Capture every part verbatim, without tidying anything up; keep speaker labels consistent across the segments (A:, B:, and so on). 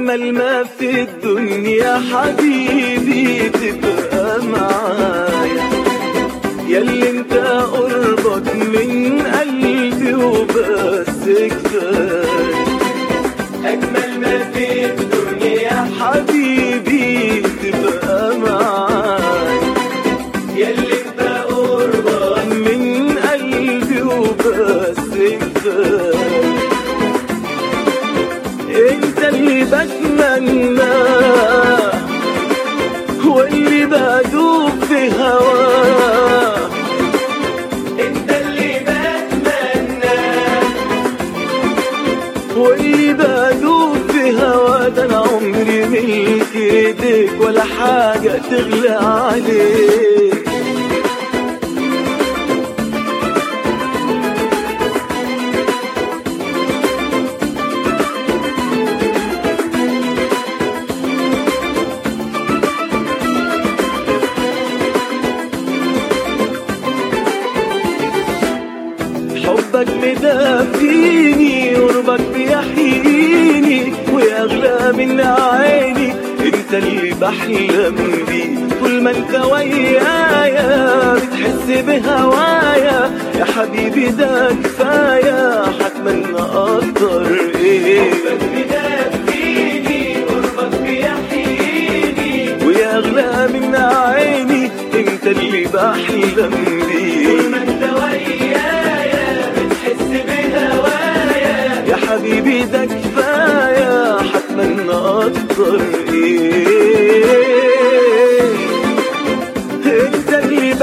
A: أجمل ما في الدنيا حبيبي تبقى معايا، ياللي انت قربك من قلبي وبس كفاية. أجمل ما في الدنيا حبيبي تبقى معايا، ياللي انت قربك من قلبي وبس كفاية. انت اللي بتمناه واللي بدوب في هواه، انت اللي بتمناه واللي بدوب في هواه. ده انا عمري ملك ايديك ولا حاجة تغلى عليك. حبك مدافيني قربك بيحييني، ويغلى من عيني انت اللي بحلم بيه. طول ما انت ويايا بتحس بهوايا يا حبيبي ده كفاية، هتمنى اقدر ايه. حبك مدافيني قربك بيحييني، ويغلى من عيني انت اللي بحلم بيه. طول ما انت ويايا حبيبي ده كفاية، هتمنى اكتر ايه. انت اللي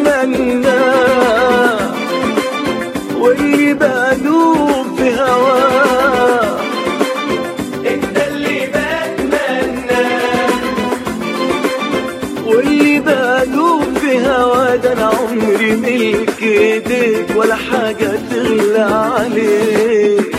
A: بتمناه واللي بدوب في هواه، انت اللي بتمناه واللي بدوب في هواه. ده انا عمري ملك ايديك ولا حاجة تغلى عليك.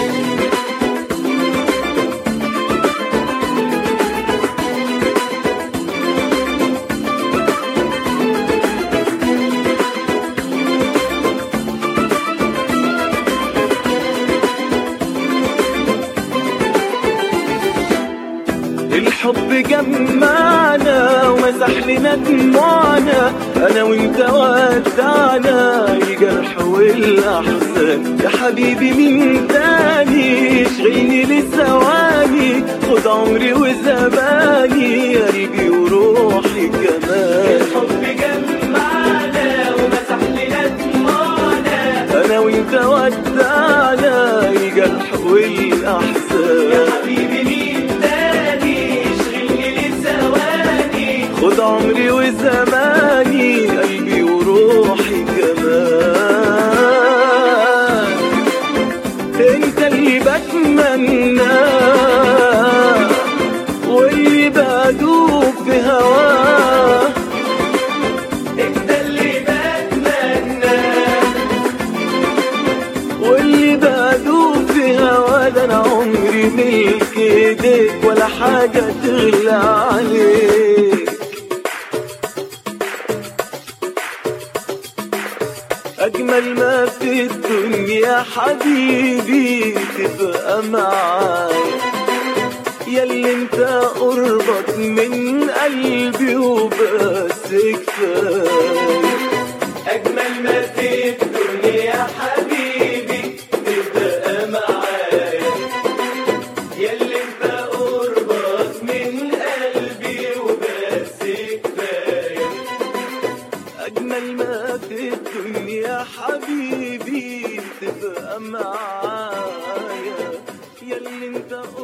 A: الحب جمعنا ومسح لنا دموعنا، انا وانت ودعنا الجرح والاحزان. يا حبيبي مين تاني يشغلني لثواني، خد عمري وزماني قلبي وروحي كمان. الحب جمعنا ومسح لنا دموعنا، انا وانت ودعنا الجرح والاحزان. يا حبيبي مين خد عمري وزماني قلبي وروحي كمان. انت اللي بتمناه واللي بدوب في هواه، انت اللي بتمناه واللي بدوب في هواه. ده انا عمري ملك ايديك ولا حاجة تغلى عليك. أجمل ما في الدنيا حبيبي تبقى معايا، ياللي انت قربك من قلبي وبس كفاية. أجمل ما في الدنيا حبيبي تبقى معايا، ياللي انت قربك من قلبي وبس كفاية. أجمل ما في الدنيا حبيبي تبقى معايا، ياللي انت